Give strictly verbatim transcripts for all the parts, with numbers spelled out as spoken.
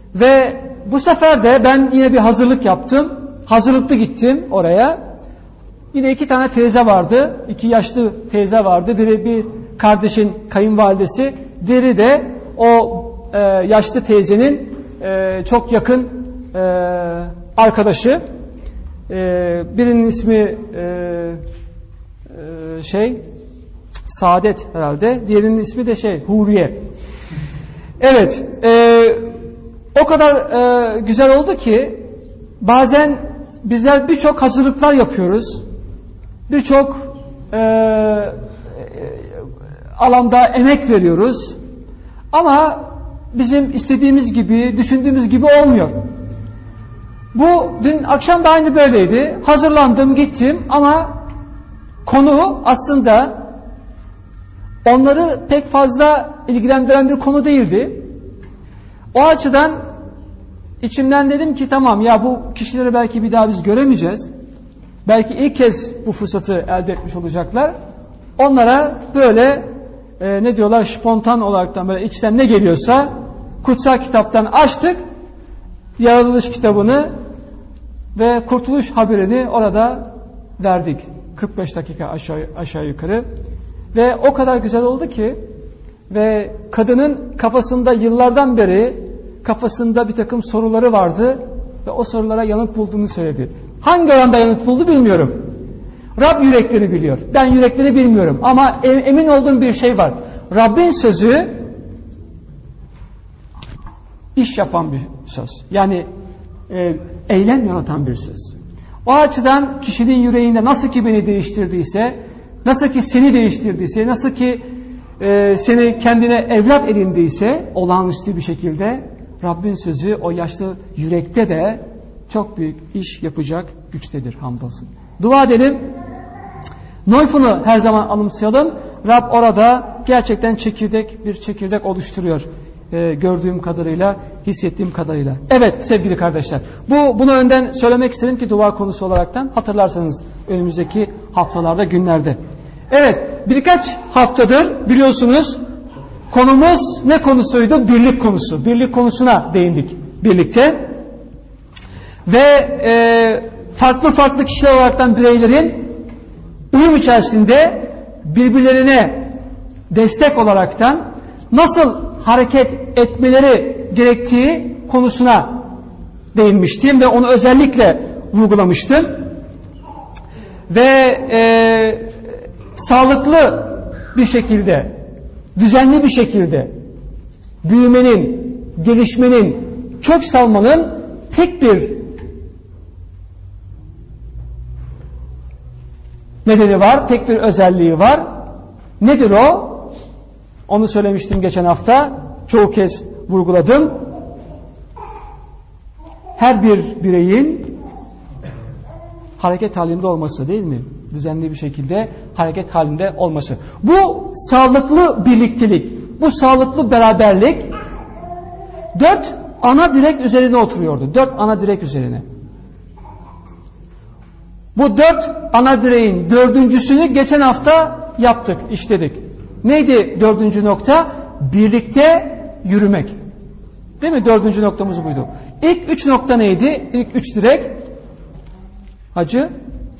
Ve bu sefer de ben yine bir hazırlık yaptım. Hazırlıklı gittim oraya. Yine iki tane teyze vardı. İki yaşlı teyze vardı. Biri bir kardeşin kayınvalidesi. Diğeri de o e, yaşlı teyzenin e, çok yakın e, arkadaşı. E, birinin ismi e, e, şey Saadet herhalde. Diğerinin ismi de şey Huriye. Evet. E, o kadar e, güzel oldu ki bazen bizler birçok hazırlıklar yapıyoruz. Birçok e, e, alanda emek veriyoruz. Ama bizim istediğimiz gibi, düşündüğümüz gibi olmuyor. Bu dün akşam da aynı böyleydi. Hazırlandım, gittim ama konu aslında onları pek fazla ilgilendiren bir konu değildi. O açıdan içimden dedim ki tamam ya bu kişileri belki bir daha biz göremeyeceğiz. Belki ilk kez bu fırsatı elde etmiş olacaklar. Onlara böyle e, ne diyorlar spontan olaraktan böyle içten ne geliyorsa kutsal kitaptan açtık. Yaratılış kitabını ve kurtuluş haberini orada verdik. kırk beş dakika aşağı, aşağı yukarı. Ve o kadar güzel oldu ki ve kadının kafasında yıllardan beri kafasında bir takım soruları vardı ve o sorulara yanıt bulduğunu söyledi. Hangi oranda yanıt buldu bilmiyorum. Rab yürekleri biliyor. Ben yürekleri bilmiyorum ama emin olduğum bir şey var. Rabbin sözü iş yapan bir söz. Yani e, eylem yaratan bir söz. O açıdan kişinin yüreğinde nasıl ki beni değiştirdiyse, nasıl ki seni değiştirdiyse, nasıl ki e, seni kendine evlat edindiyse olağanüstü bir şekilde Rabbin sözü o yaşlı yürekte de çok büyük iş yapacak güçtedir hamdolsun. Dua edelim. Neufen'u her zaman anımsayalım. Rab orada gerçekten çekirdek bir çekirdek oluşturuyor. Ee, gördüğüm kadarıyla, hissettiğim kadarıyla. Evet sevgili kardeşler. Bu bunu önden söylemek istedim ki dua konusu olaraktan hatırlarsanız önümüzdeki haftalarda, günlerde. Evet, birkaç haftadır biliyorsunuz konumuz ne konusuydu? Birlik konusu. Birlik konusuna değindik birlikte. Ve e, farklı farklı kişiler olaraktan bireylerin uyum içerisinde birbirlerine destek olaraktan nasıl hareket etmeleri gerektiği konusuna değinmiştim ve onu özellikle vurgulamıştım. Ve e, sağlıklı bir şekilde, düzenli bir şekilde büyümenin, gelişmenin, kök salmanın tek bir nedeni var, tek bir özelliği var. Nedir o? Onu söylemiştim geçen hafta. Çoğu kez vurguladım. Her bir bireyin hareket halinde olması değil mi? Düzenli bir şekilde hareket halinde olması. Bu sağlıklı birliktelik, bu sağlıklı beraberlik dört ana direk üzerine oturuyordu. Dört ana direk üzerine. Bu dört ana direğin dördüncüsünü geçen hafta yaptık, işledik. Neydi dördüncü nokta? Birlikte yürümek. Değil mi? Dördüncü noktamız buydu. İlk üç nokta neydi? İlk üç direk. Hacı.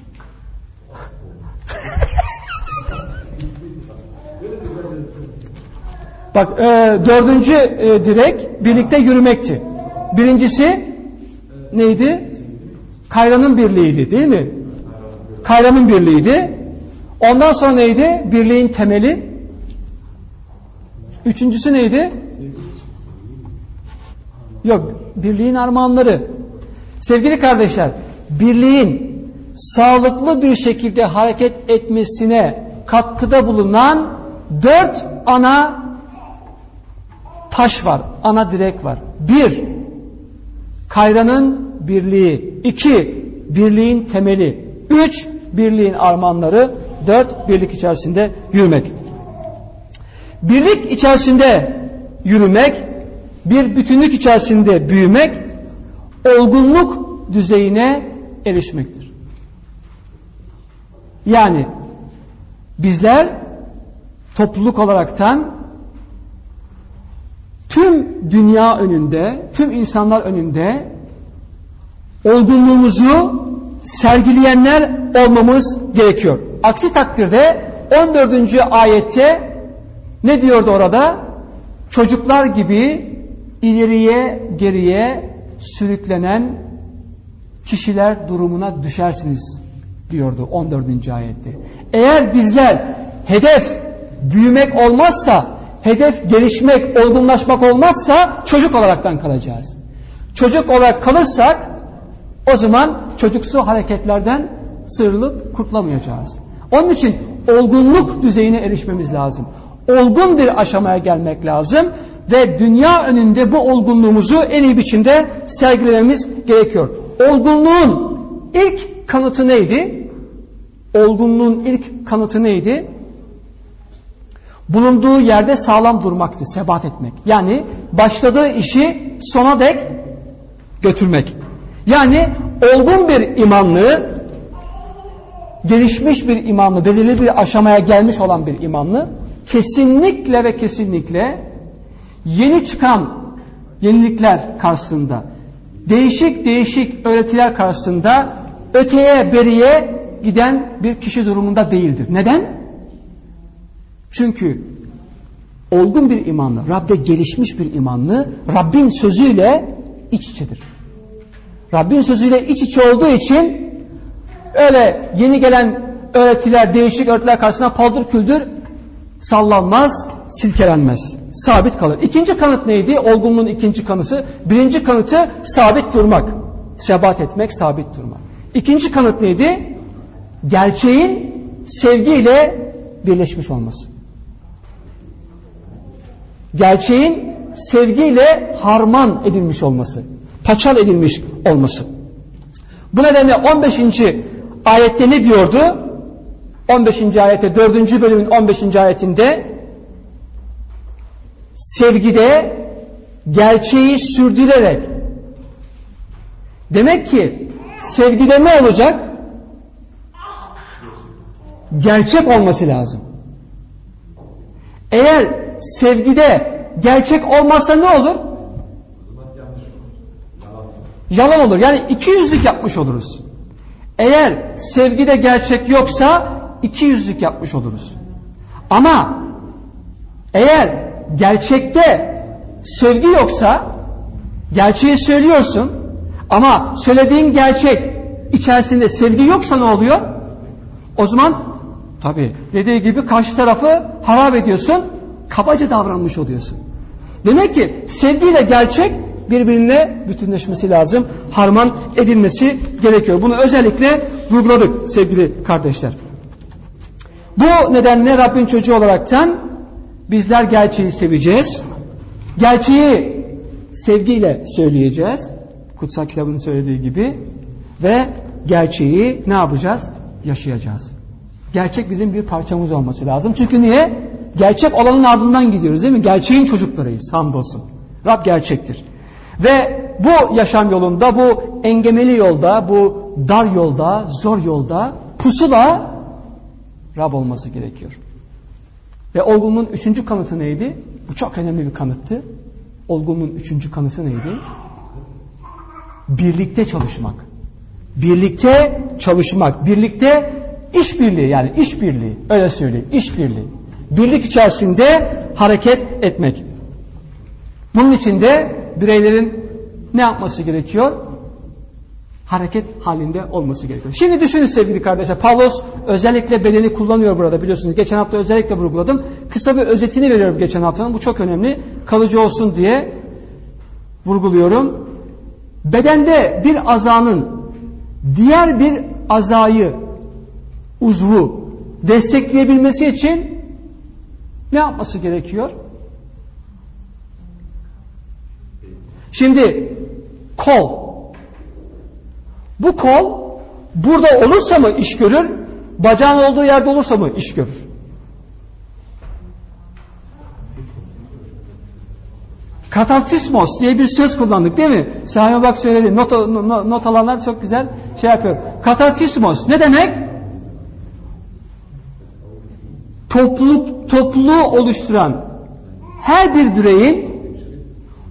Bak e, dördüncü e, direk birlikte yürümekti. Birincisi neydi? Kayranın birliğiydi değil mi? Kayranın birliğiydi. Ondan sonra neydi? Birliğin temeli. Üçüncüsü neydi? Yok, birliğin armağanları. Sevgili kardeşler, birliğin sağlıklı bir şekilde hareket etmesine katkıda bulunan dört ana taş var, ana direk var. Bir, kayranın birliği. İki, birliğin temeli. Üç, birliğin armağanları. Dört, birlik içerisinde yürümek. Birlik içerisinde yürümek, bir bütünlük içerisinde büyümek, olgunluk düzeyine erişmektir. Yani bizler topluluk olaraktan tüm dünya önünde, tüm insanlar önünde olgunluğumuzu sergileyenler olmamız gerekiyor. Aksi takdirde on dördüncü ayette ne diyordu orada? Çocuklar gibi ileriye geriye sürüklenen kişiler durumuna düşersiniz diyordu on dördüncü ayette. Eğer bizler hedef büyümek olmazsa, hedef gelişmek, olgunlaşmak olmazsa çocuk olaraktan kalacağız. Çocuk olarak kalırsak o zaman çocuksu hareketlerden sıyrılıp kurtulamayacağız. Onun için olgunluk düzeyine erişmemiz lazım. Olgun bir aşamaya gelmek lazım ve dünya önünde bu olgunluğumuzu en iyi biçimde sergilememiz gerekiyor. Olgunluğun ilk kanıtı neydi? Olgunluğun ilk kanıtı neydi? Bulunduğu yerde sağlam durmaktı, sebat etmek. Yani başladığı işi sona dek götürmek. Yani olgun bir imanlı, gelişmiş bir imanlı, belirli bir aşamaya gelmiş olan bir imanlı kesinlikle ve kesinlikle yeni çıkan yenilikler karşısında, değişik değişik öğretiler karşısında öteye beriye giden bir kişi durumunda değildir. Neden? Çünkü olgun bir imanlı, Rab'de gelişmiş bir imanlı, Rabbin sözüyle iç içedir. Rabbin sözüyle iç içe olduğu için öyle yeni gelen öğretiler, değişik öğretiler karşısında paldır küldür sallanmaz, silkelenmez. Sabit kalır. İkinci kanıt neydi? Olgunluğun ikinci kanıtı. Birinci kanıtı sabit durmak. Sebat etmek, sabit durmak. İkinci kanıt neydi? Gerçeğin sevgiyle birleşmiş olması. Gerçeğin sevgiyle harman edilmiş olması. Paçal edilmiş olması. Bu nedenle on beşinci ayette ne diyordu? on beşinci ayette, dördüncü bölümün on beşinci ayetinde sevgide gerçeği sürdürerek, demek ki sevgide ne olacak? Gerçek olması lazım. Eğer sevgide gerçek olmazsa ne olur? Yalan olur. Yani iki yüzlük yapmış oluruz. Eğer sevgide gerçek yoksa iki yüzlük yapmış oluruz. Ama eğer gerçekte sevgi yoksa, gerçeği söylüyorsun ama söylediğin gerçek içerisinde sevgi yoksa ne oluyor? O zaman tabii dediği gibi karşı tarafı harap ediyorsun, kabaca davranmış oluyorsun. Demek ki sevgiyle gerçek birbirine bütünleşmesi lazım, harman edilmesi gerekiyor. Bunu özellikle vurguladık sevgili kardeşler. Bu nedenle Rabbin çocuğu olaraktan bizler gerçeği seveceğiz. Gerçeği sevgiyle söyleyeceğiz. Kutsal kitabın söylediği gibi. Ve gerçeği ne yapacağız? Yaşayacağız. Gerçek bizim bir parçamız olması lazım. Çünkü niye? Gerçek olanın ardından gidiyoruz değil mi? Gerçeğin çocuklarıyız. Hamdolsun. Rab gerçektir. Ve bu yaşam yolunda, bu engemeli yolda, bu dar yolda, zor yolda pusula Rab olması gerekiyor. Ve olgunluğun üçüncü kanıtı neydi? Bu çok önemli bir kanıttı. Olgunluğun üçüncü kanıtı neydi? Birlikte çalışmak. Birlikte çalışmak. Birlikte işbirliği, yani işbirliği. Öyle söyleyeyim. İşbirliği. Birlik içerisinde hareket etmek. Bunun için de bireylerin ne yapması gerekiyor? Hareket halinde olması gerekiyor. Şimdi düşünün sevgili kardeşler. Pavlos özellikle bedeni kullanıyor burada, biliyorsunuz. Geçen hafta özellikle vurguladım. Kısa bir özetini veriyorum geçen haftanın. Bu çok önemli. Kalıcı olsun diye vurguluyorum. Bedende bir azanın diğer bir azayı, uzvu destekleyebilmesi için ne yapması gerekiyor? Şimdi kol. Bu kol burada olursa mı iş görür? Bacağın olduğu yerde olursa mı iş görür? Katartismos diye bir söz kullandık değil mi? Sami bak söyledi. Not, not, not alanlar çok güzel şey yapıyor. Katartismos ne demek? Topluluk, topluluğu oluşturan her bir bireyin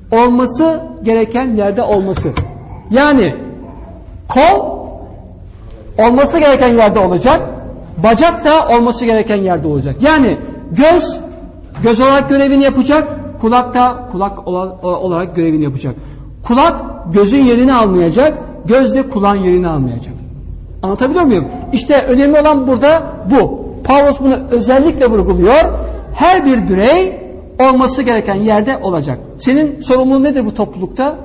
olması gereken yerde olması. Yani kol olması gereken yerde olacak, bacak da olması gereken yerde olacak. Yani göz göz olarak görevini yapacak, kulak da kulak olarak görevini yapacak. Kulak gözün yerini almayacak, göz de kulağın yerini almayacak. Anlatabiliyor muyum? İşte önemli olan burada bu. Pavlos bunu özellikle vurguluyor. Her bir birey olması gereken yerde olacak. Senin sorumluluğun nedir bu toplulukta?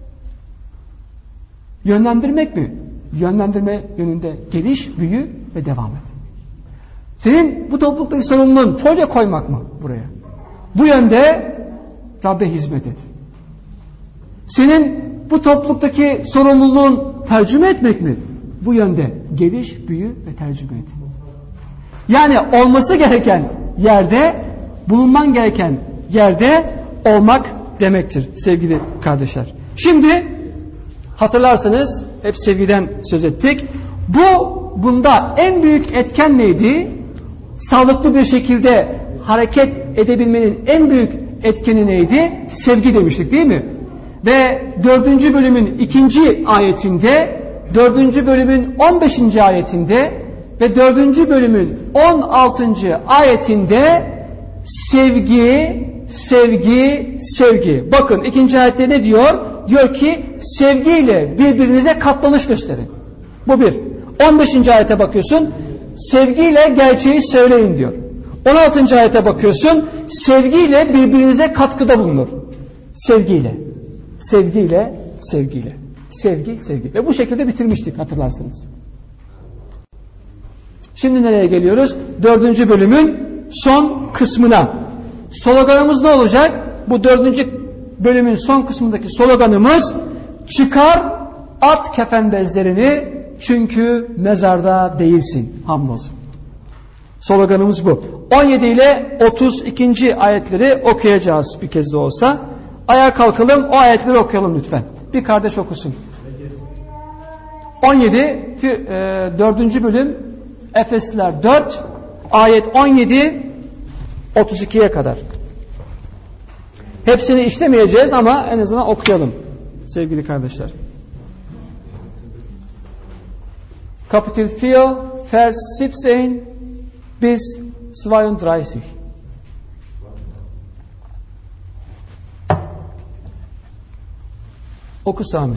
Yönlendirmek mi? Yönlendirme yönünde geliş, büyü ve devam et. Senin bu topluluktaki sorumluluğun folyo koymak mı buraya? Bu yönde Rabbe hizmet et. Senin bu topluluktaki sorumluluğun tercüme etmek mi? Bu yönde geliş, büyü ve tercüme et. Yani olması gereken yerde, bulunman gereken yerde olmak demektir sevgili kardeşler. Şimdi hatırlarsanız hep sevgiden söz ettik. Bu bunda en büyük etken neydi? Sağlıklı bir şekilde hareket edebilmenin en büyük etkeni neydi? Sevgi demiştik değil mi? Ve dördüncü bölümün ikinci ayetinde, dördüncü bölümün on beşinci ayetinde ve dördüncü bölümün on altıncı ayetinde sevgi, sevgi, sevgi. Bakın ikinci ayette ne diyor? Diyor ki sevgiyle birbirinize katlanış gösterin. Bu bir. on beşinci ayete bakıyorsun. Sevgiyle gerçeği söyleyin diyor. on altıncı ayete bakıyorsun. Sevgiyle birbirinize katkıda bulunur. Sevgiyle. Sevgiyle, sevgiyle. Sevgi, sevgi. Ve bu şekilde bitirmiştik hatırlarsanız. Şimdi nereye geliyoruz? Dördüncü bölümün son kısmına. Sloganımız ne olacak? Bu dördüncü bölümün son kısmındaki sloganımız çıkar at kefen bezlerini çünkü mezarda değilsin. Hamdolsun. Sloganımız bu. on yedi ile otuz ikinci ayetleri okuyacağız bir kez de olsa. Ayağa kalkalım, o ayetleri okuyalım lütfen. Bir kardeş okusun. on yedi dördüncü bölüm Efesliler dört ayet on yedi otuz ikiye kadar. Hepsini işlemeyeceğiz ama en azından okuyalım sevgili kardeşler. Kapitel vier Vers siebzehn bis zweiunddreißig. Oku Sami.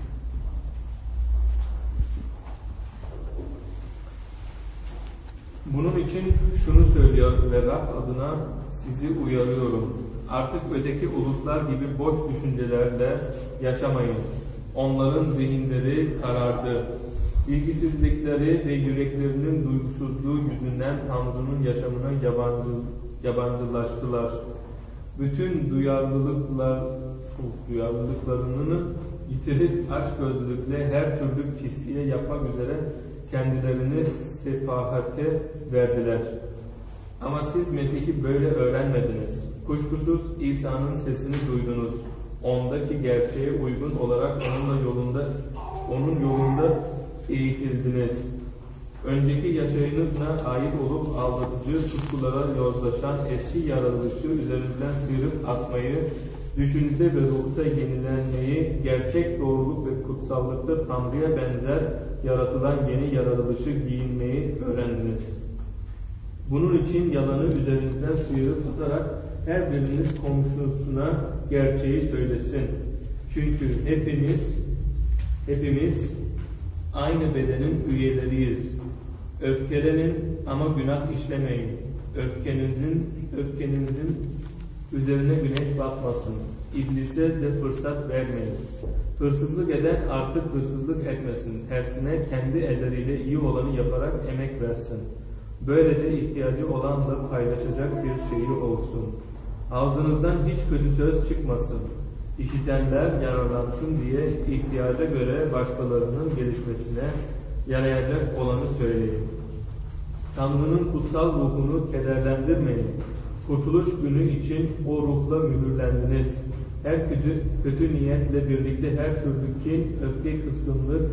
Bunun için şunu söylüyor ve Rab adına sizi uyarıyorum. Artık öteki uluslar gibi boş düşüncelerle yaşamayın. Onların zihinleri karardı. Bilgisizlikleri ve yüreklerinin duygusuzluğu yüzünden Tanrı'nın yaşamına yabancı, yabancılaştılar. Bütün duyarlılıklar, duyarlılıklarını yitirip açgözlülükle her türlü pisliğe yapmak üzere kendilerini sefahate verdiler. Ama siz Mesih'i böyle öğrenmediniz. Kuşkusuz İsa'nın sesini duydunuz. Ondaki gerçeğe uygun olarak onunla yolunda, onun yolunda eğitildiniz. Önceki yaşayınızla ait olup aldatıcı tutkulara yozlaşan eski yaratılışı üzerinden sıyırıp atmayı, düşünce ve ruhta yenilenmeyi, gerçek doğruluk ve kutsallıkta Tanrı'ya benzer yaratılan yeni yaratılışı giyinmeyi öğrendiniz. Bunun için yalanı üzerinizden sıyırıp atarak her biriniz komşusuna gerçeği söylesin. Çünkü hepimiz hepimiz aynı bedenin üyeleriyiz. Öfkelenin ama günah işlemeyin. Öfkenizin öfkenizin üzerine güneş batmasın. İblise de fırsat vermeyin. Hırsızlık eden artık hırsızlık etmesin. Tersine kendi elleriyle iyi olanı yaparak emek versin. Böylece ihtiyacı olanla paylaşacak bir şeyi olsun. Ağzınızdan hiç kötü söz çıkmasın. İşitenler yararlansın diye ihtiyaca göre başkalarının gelişmesine yarayacak olanı söyleyin. Tanrı'nın kutsal ruhunu kederlendirmeyin. Kurtuluş günü için o ruhla mühürlendiniz. Her kötü, kötü niyetle birlikte her türlü kin, öfke, kızgınlık,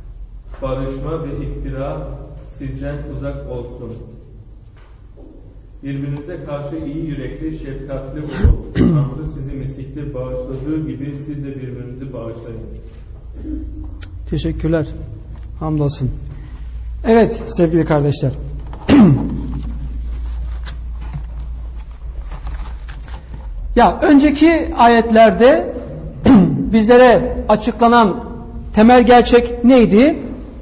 barışma ve iftira sizden uzak olsun. Birbirinize karşı iyi yürekli, şefkatli olun. Tanrı sizi Mesih'te bağışladığı gibi siz de birbirinizi bağışlayın. Teşekkürler. Hamdolsun. Evet sevgili kardeşler. Ya önceki ayetlerde bizlere açıklanan temel gerçek neydi?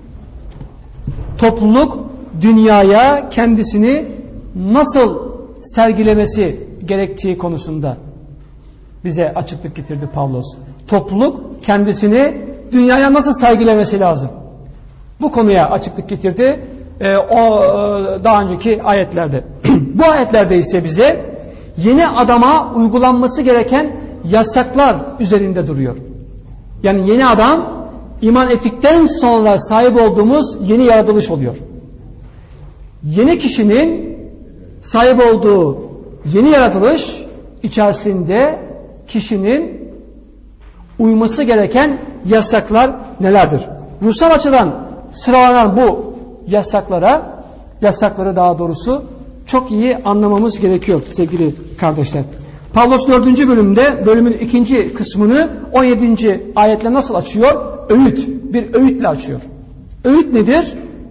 Topluluk dünyaya kendisini nasıl sergilemesi gerektiği konusunda bize açıklık getirdi Pavlos. Topluluk kendisini dünyaya nasıl sergilemesi lazım? Bu konuya açıklık getirdi e, o e, daha önceki ayetlerde. Bu ayetlerde ise bize yeni adama uygulanması gereken yasaklar üzerinde duruyor. Yani yeni adam iman ettikten sonra sahip olduğumuz yeni yaratılış oluyor. Yeni kişinin sahip olduğu yeni yaratılış içerisinde kişinin uyması gereken yasaklar nelerdir? Ruhsal açıdan sıralanan bu yasaklara, yasakları daha doğrusu çok iyi anlamamız gerekiyor sevgili kardeşler. Pavlos dördüncü bölümde bölümün ikinci kısmını on yedinci ayetle nasıl açıyor? Öğüt. Bir öğütle açıyor. Öğüt nedir?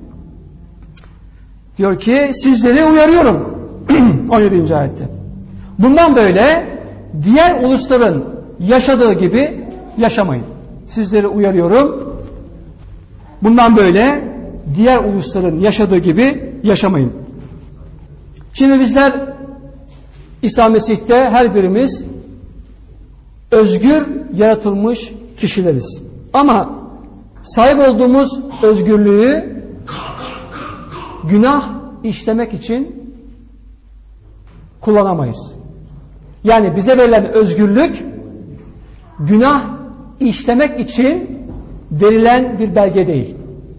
Diyor ki sizleri uyarıyorum. on yedinci ayette. Bundan böyle diğer ulusların yaşadığı gibi yaşamayın. Sizleri uyarıyorum. Bundan böyle diğer ulusların yaşadığı gibi yaşamayın. Şimdi bizler İsa Mesih'te her birimiz özgür yaratılmış kişileriz. Ama sahip olduğumuz özgürlüğü günah işlemek için kullanamayız. Yani bize verilen özgürlük günah işlemek için verilen bir belge değil.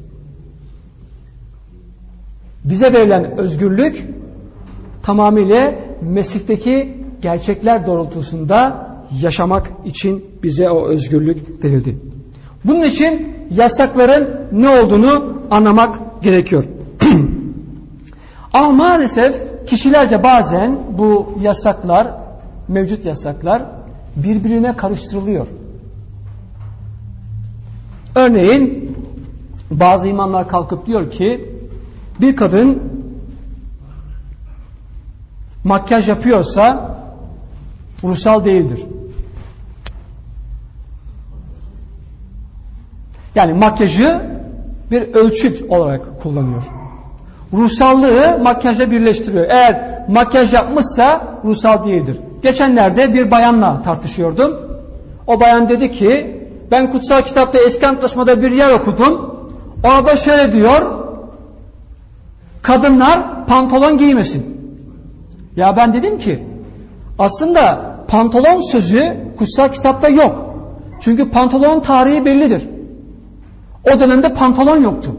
Bize verilen özgürlük tamamıyla Mesih'teki gerçekler doğrultusunda yaşamak için bize o özgürlük verildi. Bunun için yasakların ne olduğunu anlamak gerekiyor. Ama maalesef kişilerce bazen bu yasaklar, mevcut yasaklar birbirine karıştırılıyor. Örneğin bazı imamlar kalkıp diyor ki bir kadın makyaj yapıyorsa ruhsal değildir. Yani makyajı bir ölçüt olarak kullanıyor. Ruhsallığı makyajla birleştiriyor. Eğer makyaj yapmışsa ruhsal değildir. Geçenlerde bir bayanla tartışıyordum. O bayan dedi ki ben kutsal kitapta eski antlaşmada bir yer okudum. Orada şöyle diyor, kadınlar pantolon giymesin. Ya ben dedim ki aslında pantolon sözü kutsal kitapta yok. Çünkü pantolon tarihi bellidir. O dönemde pantolon yoktu.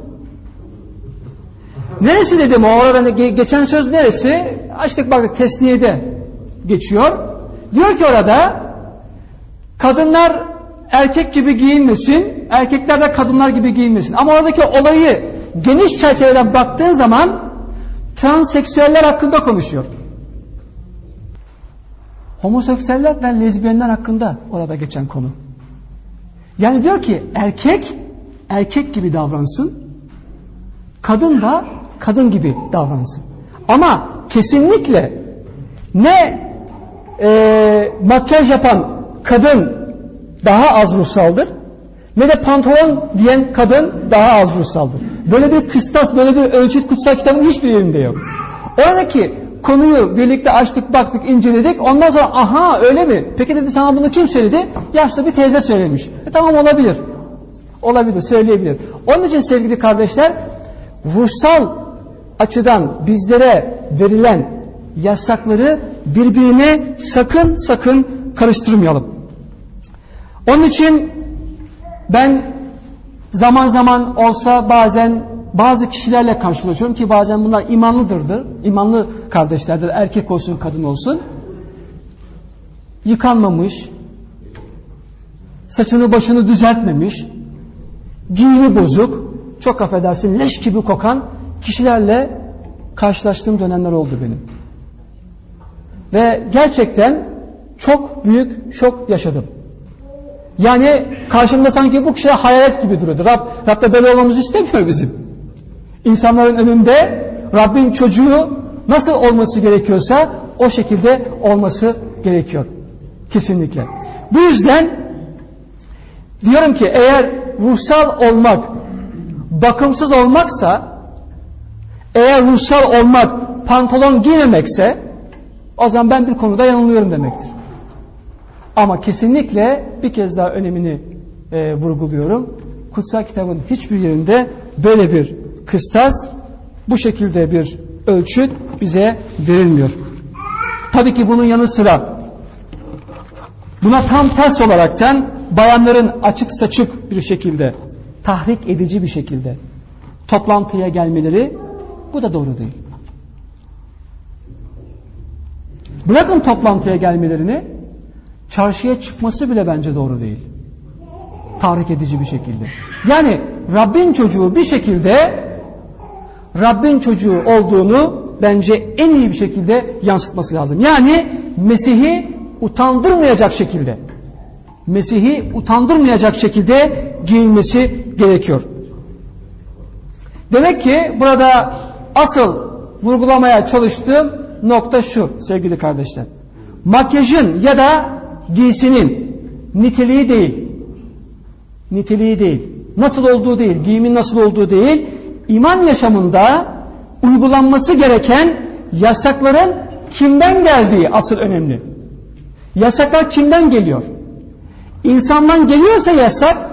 Neresi dedim o orada geçen söz neresi? Açtık baktık Tesniye'de geçiyor. Diyor ki orada kadınlar erkek gibi giyinmesin, erkekler de kadınlar gibi giyinmesin. Ama oradaki olayı geniş çerçeveden baktığın zaman transseksüeller hakkında konuşuyor. Homoseksüeller ve lezbiyenler hakkında orada geçen konu. Yani diyor ki erkek erkek gibi davransın, kadın da kadın gibi davransın. Ama kesinlikle ne e, makyaj yapan kadın daha az ruhsaldır, ne de pantolon diyen kadın daha az ruhsaldır. Böyle bir kıstas, böyle bir ölçüt kutsal kitabın hiçbir yerinde yok. Oradaki konuyu birlikte açtık, baktık, inceledik. Ondan sonra aha öyle mi? Peki dedi sana bunu kim söyledi? Yaşlı bir teyze söylemiş. E tamam olabilir. Olabilir, söyleyebilir. Onun için sevgili kardeşler, ruhsal açıdan bizlere verilen yasakları birbirine sakın sakın karıştırmayalım. Onun için ben zaman zaman olsa bazen bazı kişilerle karşılaşıyorum ki bazen bunlar imanlıdırdır. İmanlı kardeşlerdir. Erkek olsun, kadın olsun. Yıkanmamış, saçını başını düzeltmemiş, giyimi bozuk, çok affedersin leş gibi kokan kişilerle karşılaştığım dönemler oldu benim. Ve gerçekten çok büyük şok yaşadım. Yani karşımda sanki bu kişi hayalet gibi duruyordu. Rab, Rab da böyle olmamızı istemiyor bizim. İnsanların önünde Rabbin çocuğu nasıl olması gerekiyorsa o şekilde olması gerekiyor. Kesinlikle. Bu yüzden diyorum ki eğer ruhsal olmak bakımsız olmaksa, eğer ruhsal olmak pantolon giymemekse, o zaman ben bir konuda yanılıyorum demektir. Ama kesinlikle bir kez daha önemini e, vurguluyorum. Kutsal kitabın hiçbir yerinde böyle bir kıstas, bu şekilde bir ölçüt bize verilmiyor. Tabii ki bunun yanı sıra buna tam ters olaraktan bayanların açık saçık bir şekilde, tahrik edici bir şekilde toplantıya gelmeleri, bu da doğru değil. Bırakın toplantıya gelmelerini, çarşıya çıkması bile bence doğru değil. Tahrik edici bir şekilde. Yani Rabbin çocuğu bir şekilde Rabbin çocuğu olduğunu bence en iyi bir şekilde yansıtması lazım. Yani Mesih'i utandırmayacak şekilde, Mesih'i utandırmayacak şekilde giyinmesi gerekiyor. Demek ki burada asıl vurgulamaya çalıştığım nokta şu sevgili kardeşler. Makyajın ya da giysinin niteliği değil, niteliği değil, nasıl olduğu değil, giyimin nasıl olduğu değil, iman yaşamında uygulanması gereken yasakların kimden geldiği asıl önemli. Yasaklar kimden geliyor? İnsandan geliyorsa yasak,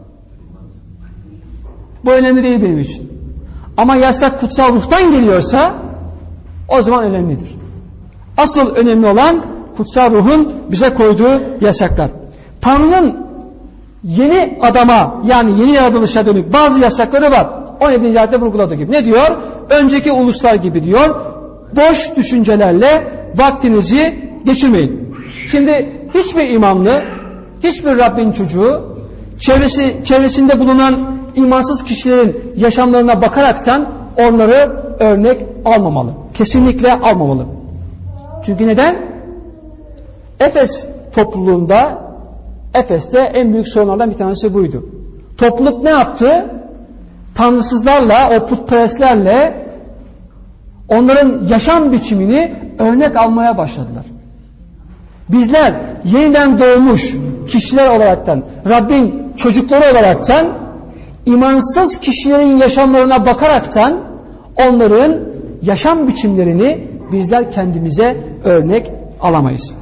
bu önemli değil benim için. Ama yasak kutsal ruhtan geliyorsa o zaman önemlidir. Asıl önemli olan kutsal ruhun bize koyduğu yasaklar. Tanrı'nın yeni adama, yani yeni yaratılışa dönük bazı yasakları var. on yedinci ayette vurguladığı gibi. Ne diyor? Önceki uluslar gibi diyor. Boş düşüncelerle vaktinizi geçirmeyin. Şimdi hiçbir imamlı, hiçbir Rabbin çocuğu çevresi, çevresinde bulunan imansız kişilerin yaşamlarına bakaraktan onları örnek almamalı. Kesinlikle almamalı. Çünkü neden? Efes topluluğunda, Efes'te en büyük sorunlardan bir tanesi buydu. Topluluk ne yaptı? Tanrısızlarla, o putperestlerle onların yaşam biçimini örnek almaya başladılar. Bizler yeniden doğmuş kişiler olaraktan, Rabbin çocukları olaraktan, imansız kişilerin yaşamlarına bakaraktan onların yaşam biçimlerini bizler kendimize örnek alamayız.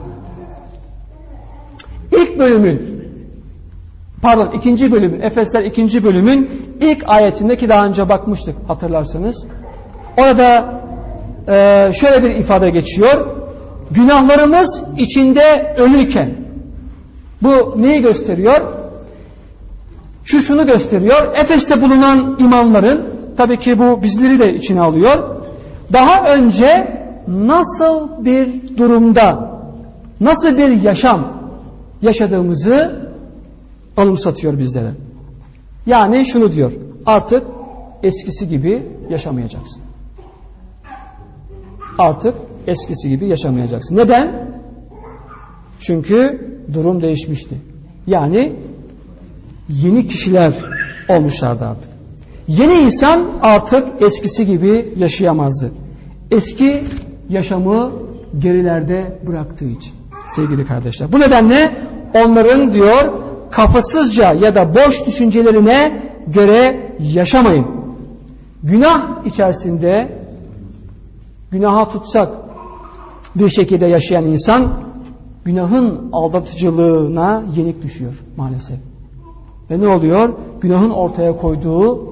İlk bölümün, pardon ikinci bölümün, Efesler ikinci bölümün ilk ayetindeki daha önce bakmıştık hatırlarsanız. Orada e, şöyle bir ifade geçiyor. Günahlarımız içinde ölüyken. Bu neyi gösteriyor? Şu şunu gösteriyor. Efes'te bulunan imamların, tabii ki bu bizleri de içine alıyor. Daha önce nasıl bir durumda, nasıl bir yaşam yaşadığımızı anımsatıyor bizlere. Yani şunu diyor. Artık eskisi gibi yaşamayacaksın. Artık eskisi gibi yaşamayacaksın. Neden? Çünkü durum değişmişti. Yani yeni kişiler olmuşlardı artık. Yeni insan artık eskisi gibi yaşayamazdı. Eski yaşamı gerilerde bıraktığı için sevgili kardeşler. Bu nedenle onların diyor kafasızca ya da boş düşüncelerine göre yaşamayın. Günah içerisinde günaha tutsak bir şekilde yaşayan insan günahın aldatıcılığına yenik düşüyor maalesef. Ve ne oluyor? Günahın ortaya koyduğu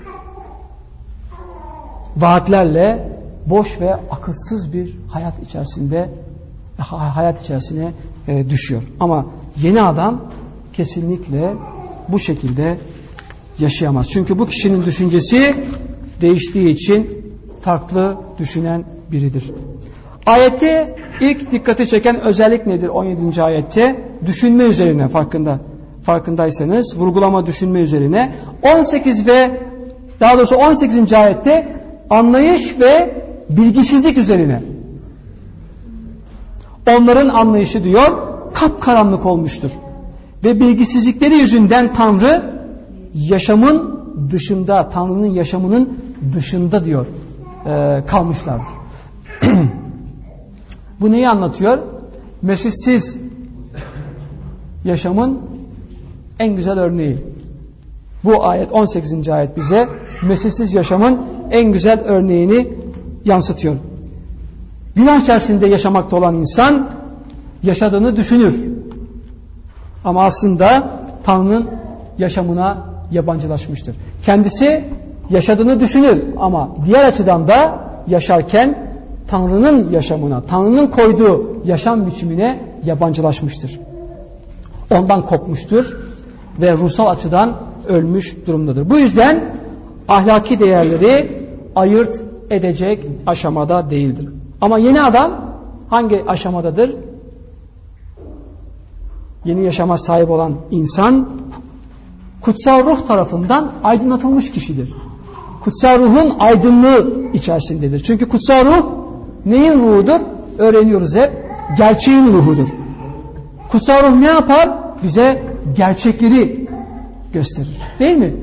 vaatlerle boş ve akılsız bir hayat içerisinde hayat içerisine e, düşüyor. Ama yeni adam kesinlikle bu şekilde yaşayamaz. Çünkü bu kişinin düşüncesi değiştiği için farklı düşünen biridir. Ayette ilk dikkati çeken özellik nedir? on yedinci ayette düşünme üzerine, farkında farkındaysanız vurgulama düşünme üzerine. on sekiz ve daha doğrusu on sekizinci ayette anlayış ve bilgisizlik üzerine. Onların anlayışı diyor kapkaranlık olmuştur. Ve bilgisizlikleri yüzünden Tanrı yaşamın dışında, Tanrı'nın yaşamının dışında diyor e, kalmışlardır. Bu neyi anlatıyor? Mesihsiz yaşamın en güzel örneği. Bu ayet, on sekizinci ayet bize mesihsiz yaşamın en güzel örneğini yansıtıyor. Günah içerisinde yaşamakta olan insan yaşadığını düşünür. Ama aslında Tanrı'nın yaşamına yabancılaşmıştır. Kendisi yaşadığını düşünür ama diğer açıdan da yaşarken Tanrı'nın yaşamına, Tanrı'nın koyduğu yaşam biçimine yabancılaşmıştır. Ondan kopmuştur ve ruhsal açıdan ölmüş durumdadır. Bu yüzden ahlaki değerleri ayırt edecek aşamada değildir. Ama yeni adam hangi aşamadadır? Yeni yaşama sahip olan insan kutsal ruh tarafından aydınlatılmış kişidir. Kutsal ruhun aydınlığı içerisindedir. Çünkü kutsal ruh neyin ruhudur? Öğreniyoruz hep. Gerçeğin ruhudur. Kutsal ruh ne yapar? Bize gerçekleri gösterir. Değil mi?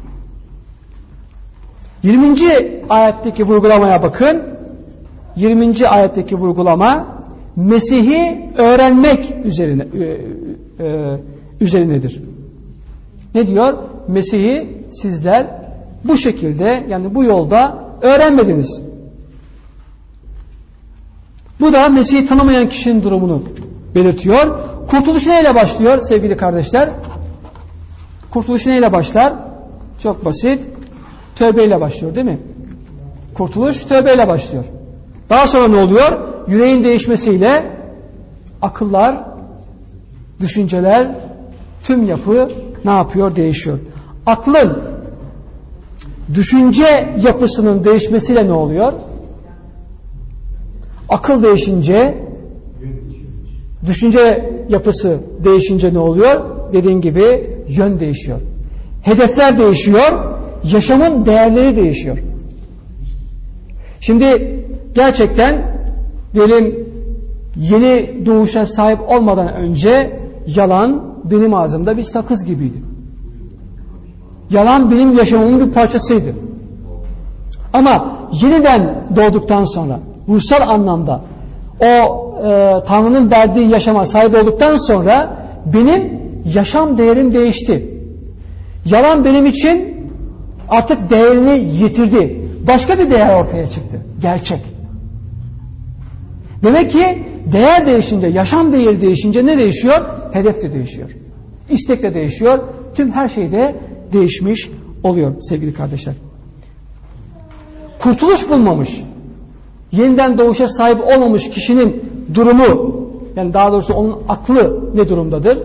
yirminci ayetteki vurgulamaya bakın. yirminci ayetteki vurgulama Mesih'i öğrenmek üzerine e, e, üzerinedir. Ne diyor? Mesih'i sizler bu şekilde, yani bu yolda öğrenmediniz. Bu da Mesih'i tanımayan kişinin durumunu belirtiyor. Kurtuluş neyle başlıyor sevgili kardeşler? Kurtuluş neyle başlar? Çok basit. Tövbeyle başlıyor değil mi? Kurtuluş tövbeyle başlıyor. Daha sonra ne oluyor? Yüreğin değişmesiyle akıllar, düşünceler, tüm yapı ne yapıyor? Değişiyor. Aklın, düşünce yapısının değişmesiyle ne oluyor? Akıl değişince, düşünce yapısı değişince ne oluyor? Dediğin gibi yön değişiyor. Hedefler değişiyor. Yaşamın değerleri değişiyor. Şimdi gerçekten diyelim yeni doğuşa sahip olmadan önce yalan benim ağzımda bir sakız gibiydi. Yalan benim yaşamımın bir parçasıydı. Ama yeniden doğduktan sonra ruhsal anlamda o e, Tanrı'nın verdiği yaşama sahip olduktan sonra benim yaşam değerim değişti. Yalan benim için artık değerini yitirdi. Başka bir değer ortaya çıktı. Gerçek. Demek ki değer değişince, yaşam değeri değişince ne değişiyor? Hedef de değişiyor. İstek de değişiyor. Tüm her şey de değişmiş oluyor sevgili kardeşler. Kurtuluş bulmamış, yeniden doğuşa sahip olmamış kişinin durumu, yani daha doğrusu onun aklı ne durumdadır?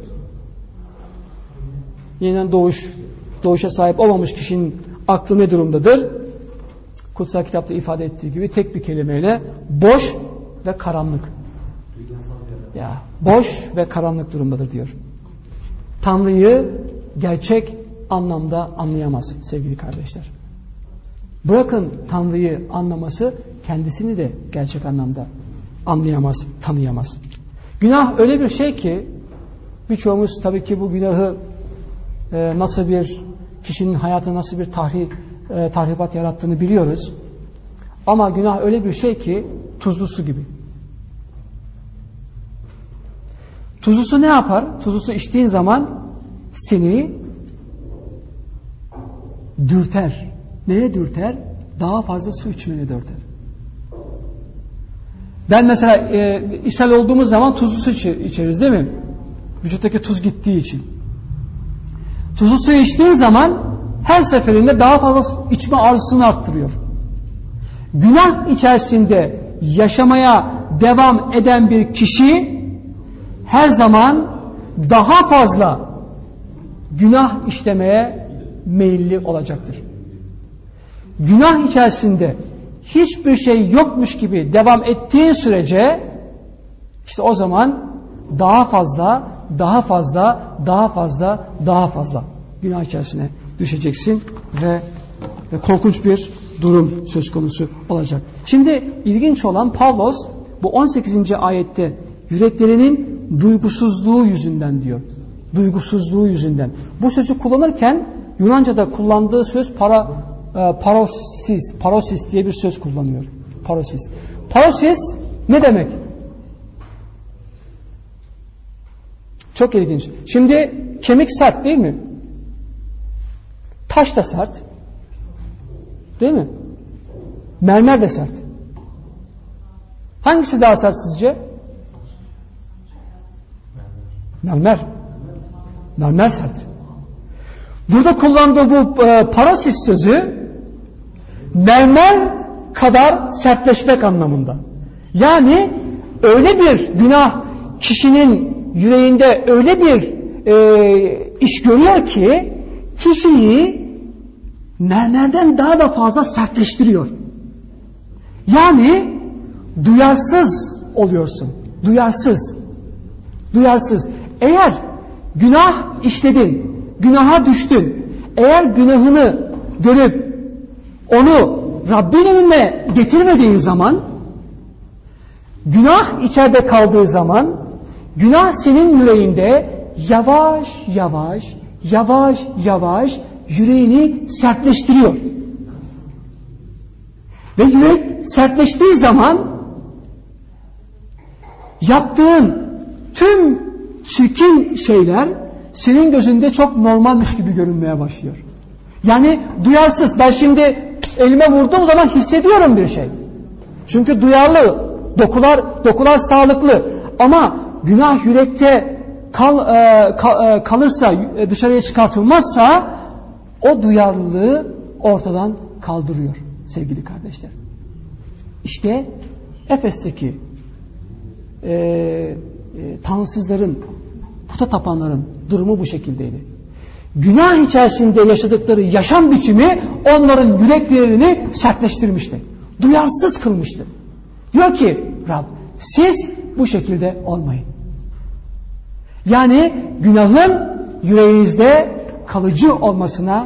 Yeniden doğuş, doğuşa sahip olmamış kişinin aklı ne durumdadır? Kutsal kitapta ifade ettiği gibi tek bir kelimeyle boş ve karanlık. Ya, boş ve karanlık durumdadır diyor. Tanrı'yı gerçek anlamda anlayamaz sevgili kardeşler. Bırakın Tanrı'yı anlaması, kendisini de gerçek anlamda anlayamaz, tanıyamaz. Günah öyle bir şey ki birçoğumuz tabii ki bu günahı e, nasıl bir kişinin hayatına nasıl bir tahri, e, tahribat yarattığını biliyoruz. Ama günah öyle bir şey ki tuzlu su gibi. Tuzlu su ne yapar? Tuzlu su içtiğin zaman seni dürter. Neye dürter? Daha fazla su içmeni dürter. Ben mesela e, ishal olduğumuz zaman tuzlu su içeriz değil mi? Vücuttaki tuz gittiği için. Tuzlu suyu içtiğin zaman her seferinde daha fazla içme arzusunu arttırıyor. Günah içerisinde yaşamaya devam eden bir kişi her zaman daha fazla günah işlemeye meyilli olacaktır. Günah içerisinde hiçbir şey yokmuş gibi devam ettiğin sürece işte o zaman daha fazla, daha fazla, daha fazla, daha fazla günah içerisine düşeceksin ve, ve korkunç bir durum söz konusu olacak. Şimdi ilginç olan Pavlos bu on sekizinci ayette yüreklerinin duygusuzluğu yüzünden diyor. Duygusuzluğu yüzünden. Bu sözü kullanırken Yunanca'da kullandığı söz para, e, parosis, parosis diye bir söz kullanıyor. Parosis. Parosis ne demek? Çok ilginç. Şimdi kemik sert değil mi? Taş da sert. Değil mi? Mermer de sert. Hangisi daha sert sizce? Mermer. Mermer sert. Burada kullandığı bu e, parosis sözü mermer kadar sertleşmek anlamında. Yani öyle bir günah kişinin yüreğinde öyle bir e, iş görüyor ki kişiyi mermerden daha da fazla sertleştiriyor. Yani duyarsız oluyorsun. Duyarsız. Duyarsız. Eğer günah işledin, günaha düştün, eğer günahını görüp onu Rabbin önüne getirmediğin zaman, günah içeride kaldığı zaman, günah senin yüreğinde yavaş yavaş, yavaş yavaş yüreğini sertleştiriyor. Ve yürek sertleştiği zaman yaptığın tüm çirkin şeyler senin gözünde çok normalmiş gibi görünmeye başlıyor. Yani duyarsız. Ben şimdi elime vurduğum zaman hissediyorum bir şey. Çünkü duyarlı, dokular dokular sağlıklı. Ama günah yürekte kal, e, kal, e, kalırsa, dışarıya çıkartılmazsa o duyarlılığı ortadan kaldırıyor sevgili kardeşler. İşte Efes'teki e, e, tanrısızların, puta tapanların durumu bu şekildeydi. Günah içerisinde yaşadıkları yaşam biçimi onların yüreklerini sertleştirmişti. Duyarsız kılmıştı. Diyor ki Rab, siz bu şekilde olmayın. Yani günahın yüreğinizde kalıcı olmasına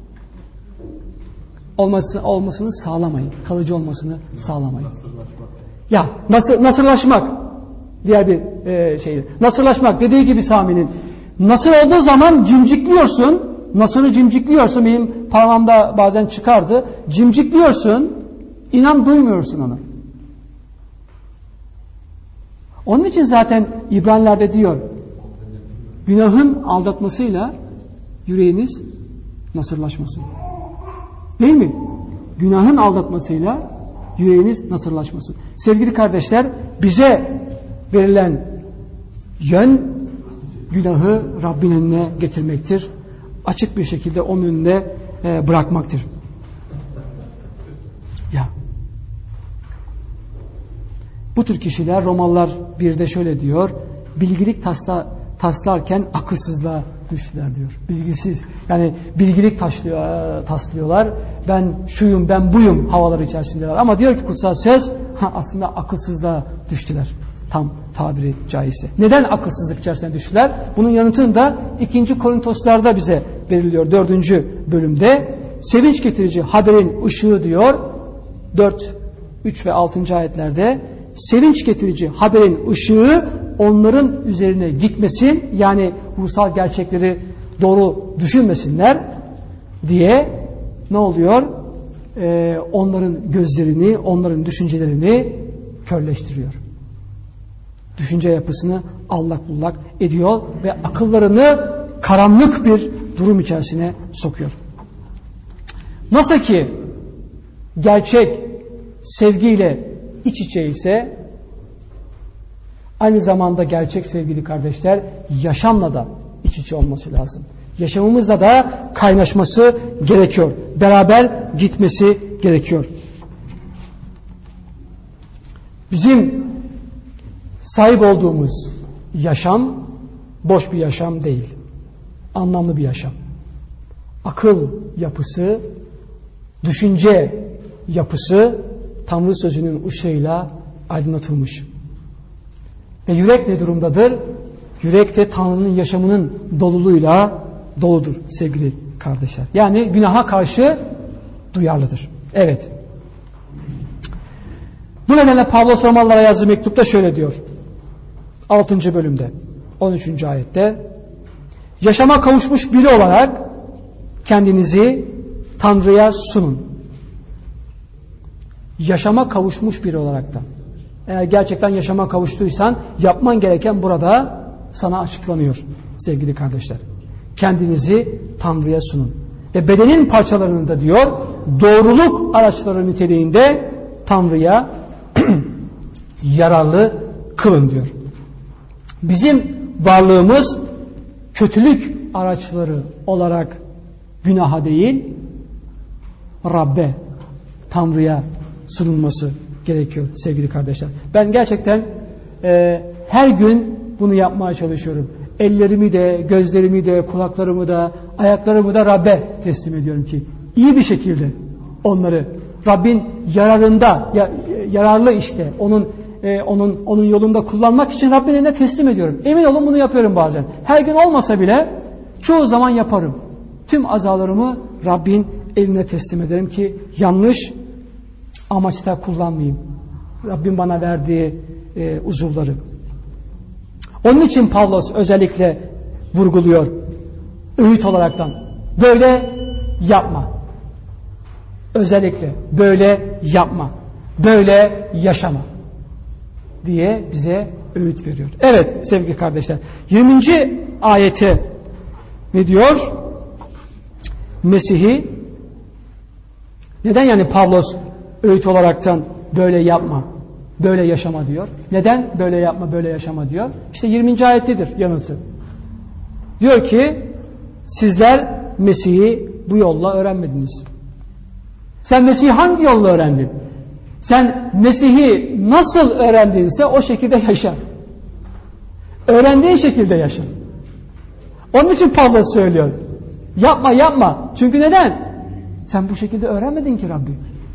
olması, olmasını sağlamayın. Kalıcı olmasını sağlamayın. Ya nasıl nasırlaşmak diğer bir e, şey. Nasırlaşmak dediği gibi Sami'nin. Nasır olduğu zaman cimcikliyorsun. Nasırı cimcikliyorsun. Benim parmağımda bazen çıkardı. Cimcikliyorsun. İnan duymuyorsun onu. Onun için zaten İbraniler'de diyor, günahın aldatmasıyla yüreğiniz nasırlaşmasın. Değil mi? Günahın aldatmasıyla yüreğiniz nasırlaşmasın. Sevgili kardeşler, bize verilen yön günahı Rabbin önüne getirmektir. Açık bir şekilde onun önünde e, bırakmaktır. Ya. Bu tür kişiler Romalılar birde şöyle diyor. Bilgilik tasla, taslarken akılsızlığa düştüler diyor. Bilgisiz. Yani bilgilik taslıyor, taslıyorlar. Ben şuyum, ben buyum havaları içerisindeler. Ama diyor ki kutsal söz ha, aslında akılsızlığa düştüler. Tam tabiri caizse. Neden akılsızlık içerisine düştüler? Bunun yanıtını da ikinci Korintoslarda bize veriliyor. dördüncü bölümde. Sevinç getirici haberin ışığı diyor. dört, üç ve altıncı ayetlerde. Sevinç getirici haberin ışığı onların üzerine gitmesin. Yani ruhsal gerçekleri doğru düşünmesinler diye ne oluyor? Ee, onların gözlerini, onların düşüncelerini körleştiriyor. Düşünce yapısını allak bullak ediyor ve akıllarını karanlık bir durum içerisine sokuyor. Nasıl ki gerçek sevgiyle iç içe ise aynı zamanda gerçek sevgili kardeşler yaşamla da iç içe olması lazım. Yaşamımızla da kaynaşması gerekiyor. Beraber gitmesi gerekiyor. Bizim sahip olduğumuz yaşam boş bir yaşam değil. Anlamlı bir yaşam. Akıl yapısı, düşünce yapısı Tanrı sözünün ışığıyla aydınlatılmış. Ve yürek ne durumdadır? Yürek de Tanrı'nın yaşamının doluluğuyla doludur sevgili kardeşler. Yani günaha karşı duyarlıdır. Evet. Bu nedenle Pavlos Romalılara yazdığı mektupta şöyle diyor. altıncı bölümde on üçüncü ayette: yaşama kavuşmuş biri olarak kendinizi Tanrı'ya sunun. Yaşama kavuşmuş biri olaraktan. Eğer gerçekten yaşama kavuştuysan yapman gereken burada sana açıklanıyor sevgili kardeşler. Kendinizi Tanrı'ya sunun. Ve bedenin parçalarını da diyor doğruluk araçları niteliğinde Tanrı'ya yararlı kılın diyor. Bizim varlığımız kötülük araçları olarak günaha değil, Rabbe, Tanrı'ya sunulması gerekiyor sevgili kardeşler. Ben gerçekten e, her gün bunu yapmaya çalışıyorum. Ellerimi de, gözlerimi de, kulaklarımı da, ayaklarımı da Rabbe teslim ediyorum ki iyi bir şekilde onları Rabbin yararında, ya, yararlı işte onun e, onun onun yolunda kullanmak için Rabbin eline teslim ediyorum. Emin olun bunu yapıyorum bazen. Her gün olmasa bile çoğu zaman yaparım. Tüm azalarımı Rabbin eline teslim ederim ki yanlış amaçta kullanmayayım. Rabbin bana verdiği e, uzuvları. Onun için Pavlos özellikle vurguluyor. Öğüt olaraktan. Böyle yapma. Özellikle böyle yapma. Böyle yaşama. Diye bize öğüt veriyor. Evet sevgili kardeşler. yirminci ayete ne diyor? Mesih'i neden yani Pavlos öğüt olaraktan böyle yapma, böyle yaşama diyor. Neden böyle yapma, böyle yaşama diyor? İşte yirminci ayettedir yanıtı. Diyor ki sizler Mesih'i bu yolla öğrenmediniz. Sen Mesih'i hangi yolla öğrendin? Sen Mesih'i nasıl öğrendinse o şekilde yaşa. Öğrendiğin şekilde yaşa. Onun için Pavlos söylüyor. Yapma yapma. Çünkü neden? Sen bu şekilde öğrenmedin ki Rabbi.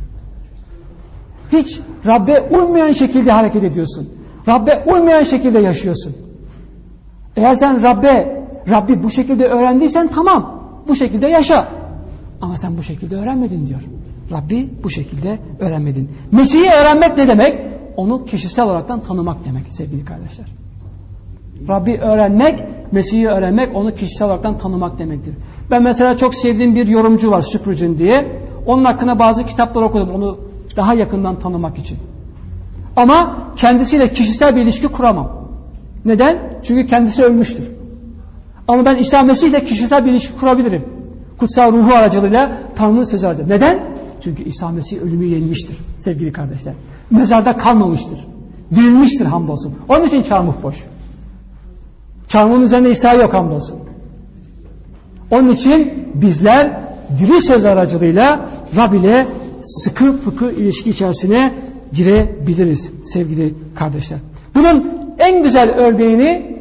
Hiç Rabbe uymayan şekilde hareket ediyorsun. Rabbe uymayan şekilde yaşıyorsun. Eğer sen Rabbe, Rabbi bu şekilde öğrendiysen tamam. Bu şekilde yaşa. Ama sen bu şekilde öğrenmedin diyor. Rabbi bu şekilde öğrenmedin. Mesih'i öğrenmek ne demek? Onu kişisel olaraktan tanımak demek sevgili kardeşler. Rabbi öğrenmek, Mesih'i öğrenmek, onu kişisel olaraktan tanımak demektir. Ben mesela çok sevdiğim bir yorumcu var, Spurgeon diye. Onun hakkında bazı kitaplar okudum, onu daha yakından tanımak için. Ama kendisiyle kişisel bir ilişki kuramam. Neden? Çünkü kendisi ölmüştür. Ama ben İsa Mesih ile kişisel bir ilişki kurabilirim. Kutsal ruhu aracılığıyla, Tanrı'nın sözü aracılığıyla. Neden? Çünkü İsa Mesih ölümü yenmiştir sevgili kardeşler. Mezarda kalmamıştır. Dirilmiştir hamdolsun. Onun için çarmıh boş. Çarmıhın üzerinde İsa yok hamdolsun. Onun için bizler diri söz aracılığıyla Rab ile sıkı fıkı ilişki içerisine girebiliriz sevgili kardeşler. Bunun en güzel örneğini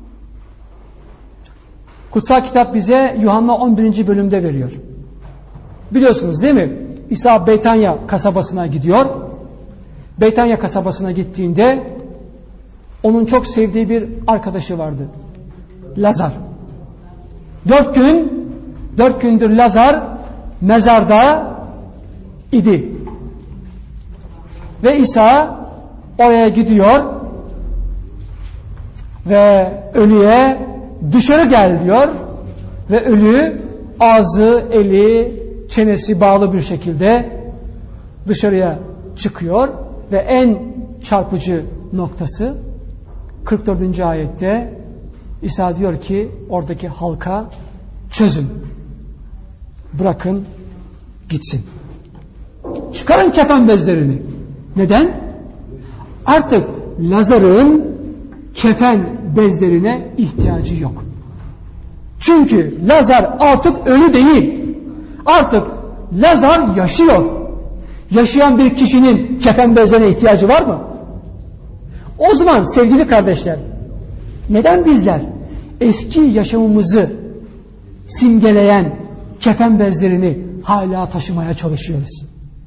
kutsal kitap bize Yuhanna on birinci bölümde veriyor. Biliyorsunuz değil mi? İsa Beytanya kasabasına gidiyor. Beytanya kasabasına gittiğinde onun çok sevdiği bir arkadaşı vardı. Lazar. Dört gün, dört gündür Lazar mezarda idi. Ve İsa oraya gidiyor ve ölüye dışarı gel diyor ve ölü ağzı, eli, çenesi bağlı bir şekilde dışarıya çıkıyor ve en çarpıcı noktası kırk dördüncü ayette İsa diyor ki oradaki halka çözün, bırakın gitsin. Çıkarın kefen bezlerini. Neden? Artık Lazar'ın kefen bezlerine ihtiyacı yok. Çünkü Lazar artık ölü değil. Artık Lazar yaşıyor. Yaşayan bir kişinin kefen bezlerine ihtiyacı var mı? O zaman sevgili kardeşler, neden bizler eski yaşamımızı simgeleyen kefen bezlerini hala taşımaya çalışıyoruz?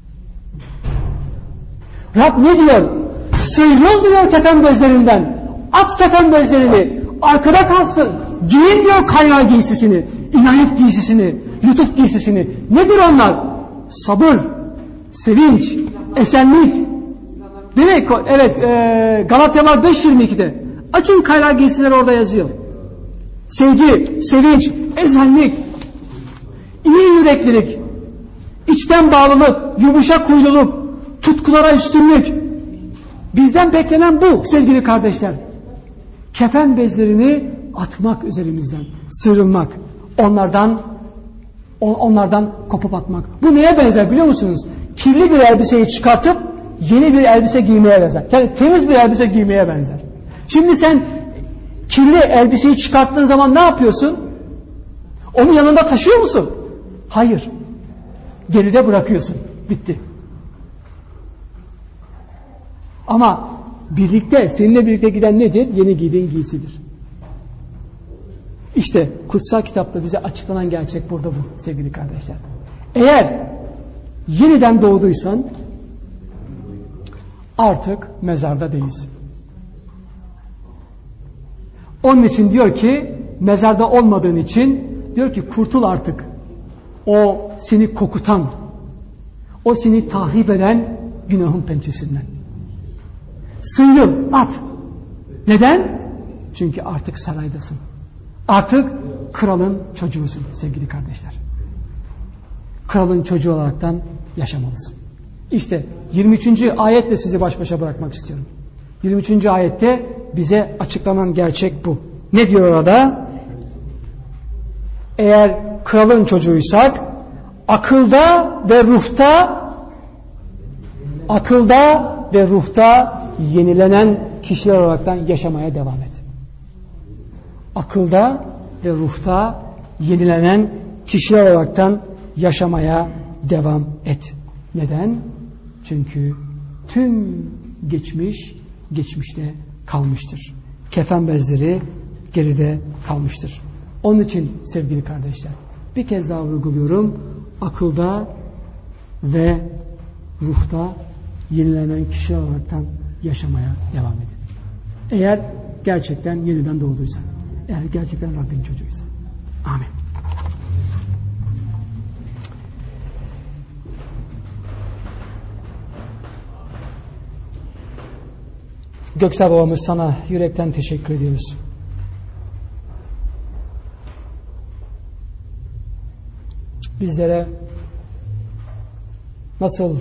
Rab ne diyor? Sıyrıl diyor kefen bezlerinden. At kefen bezlerini. Arkada kalsın. Giyin diyor kaynağı giysisini. İnayet giysisini. Lütuf giysisini. Nedir onlar? Sabır, sevinç, esenlik, Nereye koy? Evet, e, Galatyalar beş yirmi iki'de. Açın kaynak giysileri, orada yazıyor. Sevgi, sevinç, esenlik, iyi yüreklilik, içten bağlılık, yumuşak huyluluk, tutkulara üstünlük. Bizden beklenen bu sevgili kardeşler. Kefen bezlerini atmak üzerimizden, sıyrılmak, onlardan onlardan kopup atmak. Bu neye benzer biliyor musunuz? Kirli bir elbiseyi çıkartıp yeni bir elbise giymeye benzer. Yani temiz bir elbise giymeye benzer. Şimdi sen kirli elbiseyi çıkarttığın zaman ne yapıyorsun? Onu yanında taşıyor musun? Hayır. Geride bırakıyorsun. Bitti. Ama birlikte, seninle birlikte giden nedir? Yeni giydiğin giysidir. İşte kutsal kitapta bize açıklanan gerçek burada bu sevgili kardeşler. Eğer yeniden doğduysan artık mezarda değilsin. Onun için diyor ki, mezarda olmadığın için diyor ki kurtul artık. O seni kokutan, o seni tahrip eden günahın pençesinden. Sıyrıl, at. Neden? Çünkü artık saraydasın. Artık kralın çocuğusun sevgili kardeşler. Kralın çocuğu olaraktan yaşamalısın. İşte yirmi üçüncü ayetle sizi baş başa bırakmak istiyorum. yirmi üçüncü ayette bize açıklanan gerçek bu. Ne diyor orada? Eğer kralın çocuğuysak akılda ve ruhta akılda ve ruhta yenilenen kişiler olaraktan yaşamaya devam et. Akılda ve ruhta yenilenen kişiler olaraktan yaşamaya devam et. Neden? Çünkü tüm geçmiş geçmişte kalmıştır. Kefen bezleri geride kalmıştır. Onun için sevgili kardeşler, bir kez daha vurguluyorum. Akılda ve ruhta yenilenen kişi olaraktan yaşamaya devam edin. Eğer gerçekten yeniden doğduysan, eğer gerçekten Rabbin çocuğuysan. Amin. Göksel babamız, sana yürekten teşekkür ediyoruz. Bizlere nasıl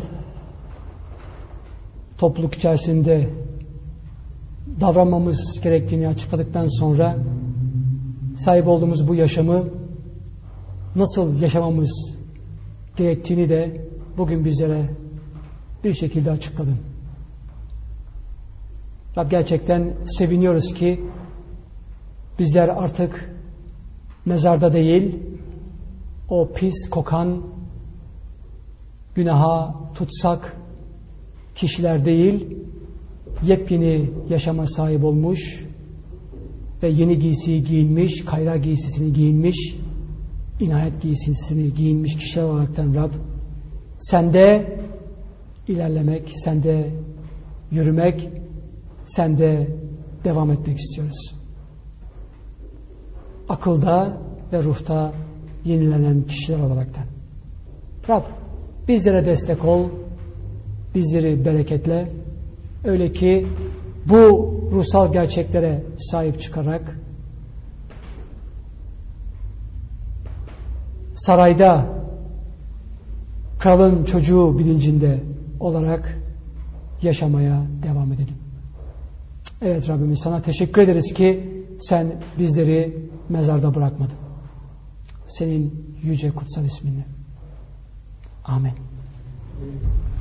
topluluk içerisinde davranmamız gerektiğini açıkladıktan sonra sahip olduğumuz bu yaşamı nasıl yaşamamız gerektiğini de bugün bizlere bir şekilde açıkladın. Rab, gerçekten seviniyoruz ki bizler artık mezarda değil, o pis kokan, günaha tutsak kişiler değil, yepyeni yaşama sahip olmuş ve yeni giysiyi giyinmiş, kayra giysisini giyinmiş, inayet giysisini giyinmiş kişiler olaraktan Rab, sende ilerlemek, sende yürümek, sende devam etmek istiyoruz. Akılda ve ruhta yenilenen kişiler olaraktan. Rab, bizlere destek ol, bizleri bereketle, öyle ki bu ruhsal gerçeklere sahip çıkarak sarayda kralın çocuğu bilincinde olarak yaşamaya devam edelim. Evet Rabbimiz, sana teşekkür ederiz ki sen bizleri mezarda bırakmadın. Senin yüce kutsal isminle. Amin.